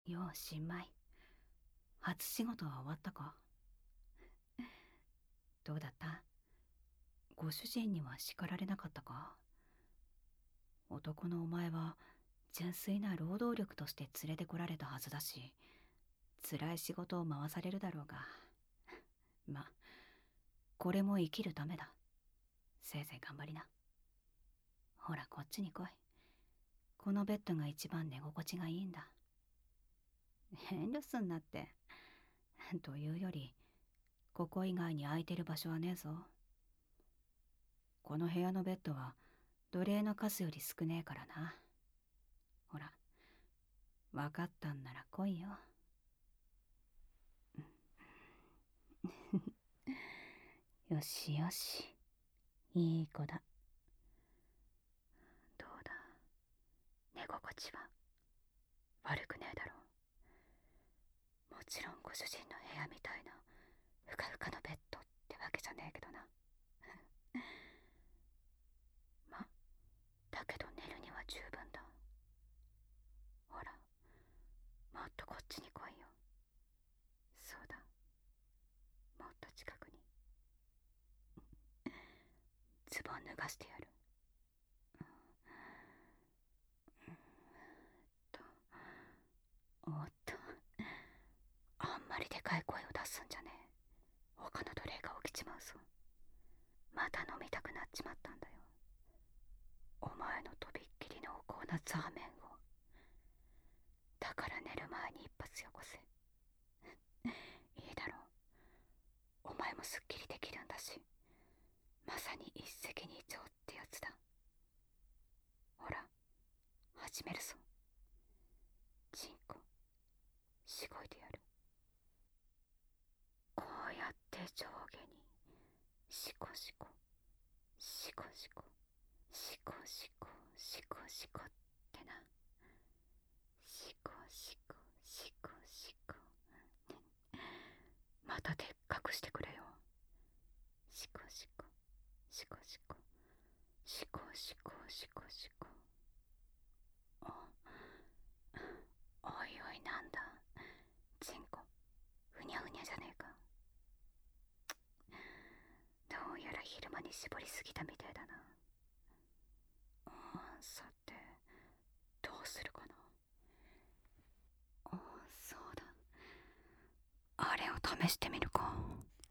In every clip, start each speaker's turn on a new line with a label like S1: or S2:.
S1: よう新米、初仕事は終わったか？どうだった？ご主人には叱られなかったか？男のお前は純粋な労働力として連れてこられたはずだし、辛い仕事を回されるだろうが、ま、これも生きるためだ。せいぜい頑張りな。ほらこっちに来い。このベッドが一番寝心地がいいんだ。遠慮すんなって。というより、ここ以外に空いてる場所はねえぞ。この部屋のベッドは奴隷の数より少ねえからな。ほら、分かったんなら来いよ。よしよし、いい子だ。どうだ、寝心地は悪くねえだろう。もちろんご主人の部屋みたいなふかふかのベッドってわけじゃねえけどな。ま、だけど寝るには十分だ。ほら、もっとこっちに来いよ。そうだ、もっと近くに。ズボン脱がしてやる。おっと、あんまりでかい声を出すんじゃねえ。他の奴隷が起きちまうぞ。また飲みたくなっちまったんだよ。お前のとびっきり濃厚なザーメンを。だから寝る前に一発よこせ。いいだろう。お前もすっきりできるんだし、まさに一石二鳥ってやつだ。ほら、始めるぞ。チンコ、しごいてやる。こうやって上下にシコシコシコシコシコシコシコシコってな。シコシコシコシコ。またでっかくしてくれよ。シコシコシコシコシコシコシコシコ。おいおい、なんだチンコ、ふにゃふにゃじゃねえか。どうやら昼間に絞りすぎたみたいだな。さて、どうするかな。そうだ、あれを試してみるか。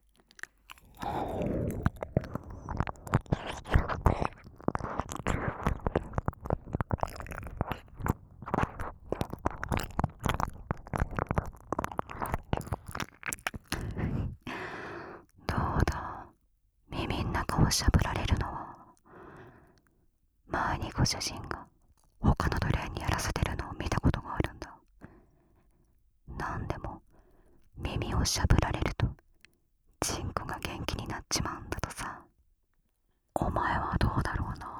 S1: どうだ、耳ん中をしゃぶられるのは。前にご主人が他の奴隷にやらせてるのを見たことがあるんだ。なんでも耳をしゃぶられるとチンコが元気になっちまうんだとさ。お前はどうだろうな。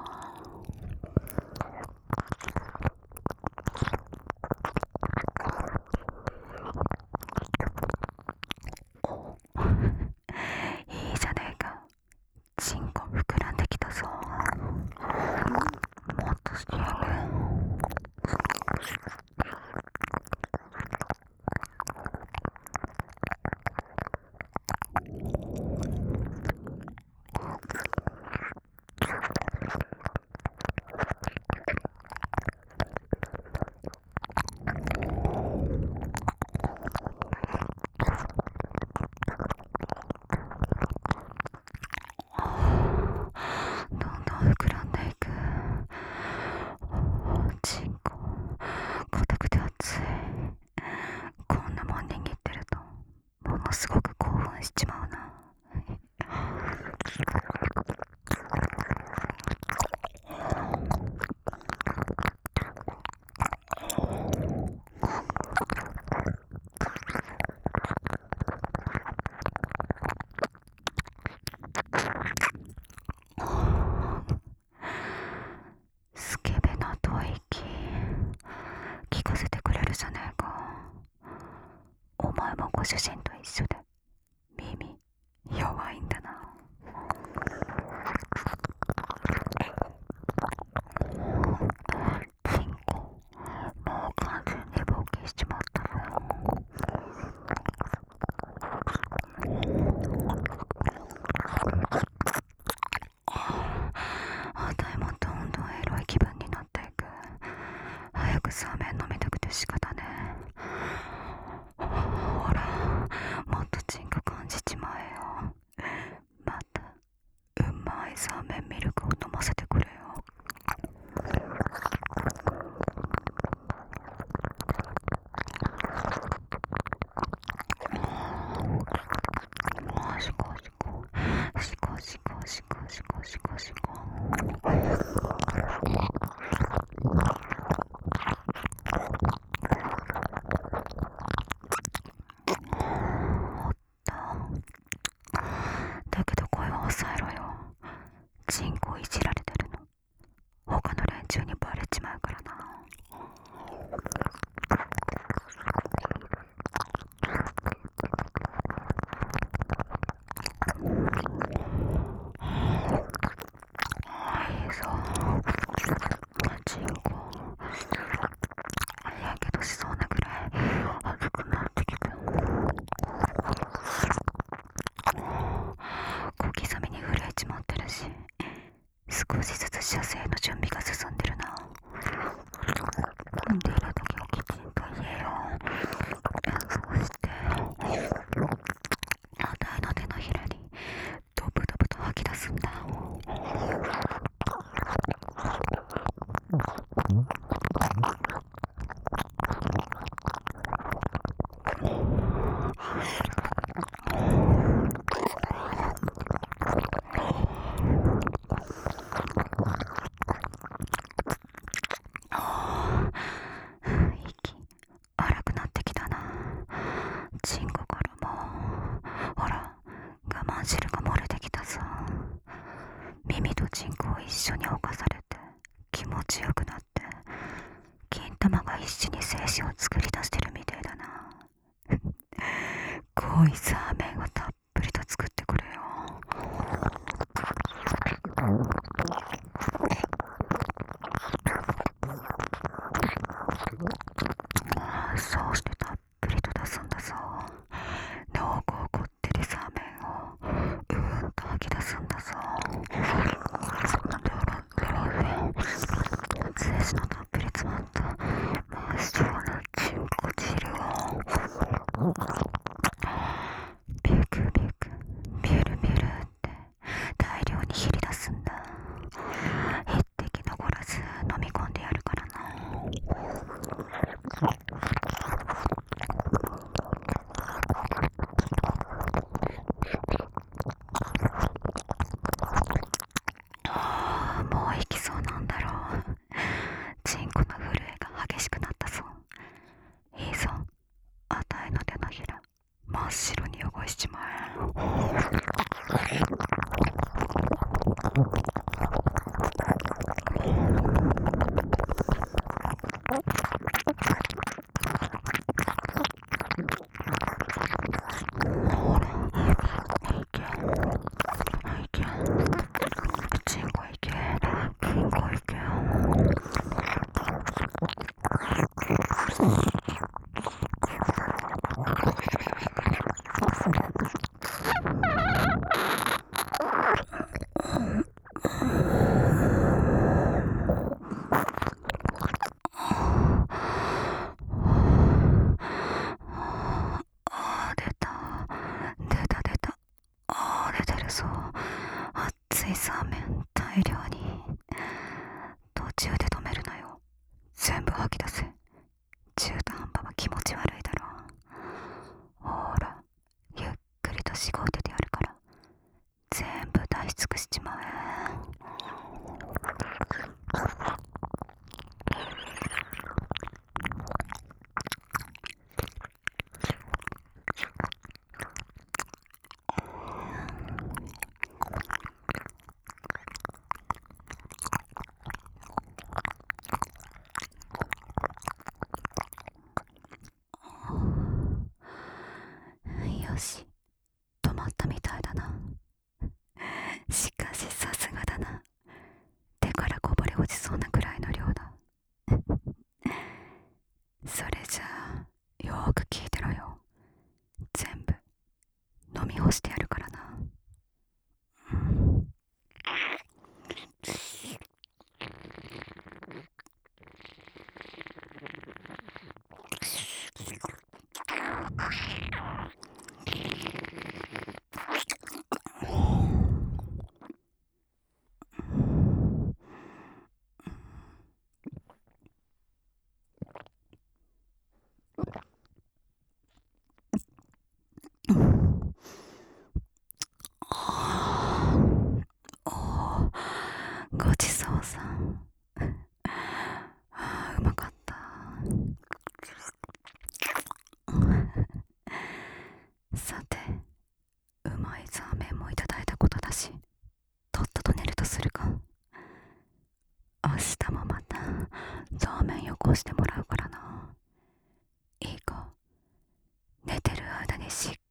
S1: いいじゃねえか。チンコ膨らんできたぞ。もっとしてやる。どんどん膨らんでいく。チンコ硬くて熱い。こんなもん握ってるとものすごく興奮しちまうな。スケベな吐息聞かせてくれるじゃねえか。お前もご主人と一緒で耳弱いんだな。チンコもう完全に冒険しちまったぞ。 るしかだね。ほら、もっとチンコ感じちまえよ。またうまいサーメンミルクを飲ませてくれよ。シコシコシコシコシコシコシコシコ。だけど声は抑えろよ。チンコいじられてるの他の連中にバレちまうからな。いいぞ、チンコ。やけどしそうなぐらい熱くなってきた。小刻みに震えちまってるし、少しずつ射精の準備が進んでるな。出るだけをきちんと言えよ。そうしてあたいの手のひらにドブドブと吐き出すんだ。息荒くなってきたな。チンコからもほら我慢汁が漏れてきたぞ。耳とチンコを一緒に侵されて気持ちよくなって、金玉が一緒に精子を作り出してるみたいだな。濃いサーメンをたっぷりと作ってくれよ。そうしてたっぷりと出すんだぞ。濃厚こってりサーメンをうーんと吐き出すんだぞ。精子のたっぷり詰まった真っ白なチンコ汁をビュクビュクビュルビュルって大量にひり出すんだ。一滴残らず飲み込んでやるからな。もう行きそうなんだろう。チンコの震えが激しくなったぞ。いいぞ、あたいの手のひら真っ白に汚しちまえ。ほら、いけいけ、チンコいけ、チンコいけよ。出た出た。出てるぞ。熱いサーメン大量に。途中で止めるなよ。全部吐き出せ。中途半端は気持ち悪いだろ。ほら、ゆっくりとしごいててやるから全部出し尽くしちまえ。よし、止まったみたいだな。しかしさすがだな。手からこぼれ落ちそうなくらいの量だ。それじゃあよーく聞いてろよ。全部飲み干してやるからな。
S2: いい子、寝てる間にしっ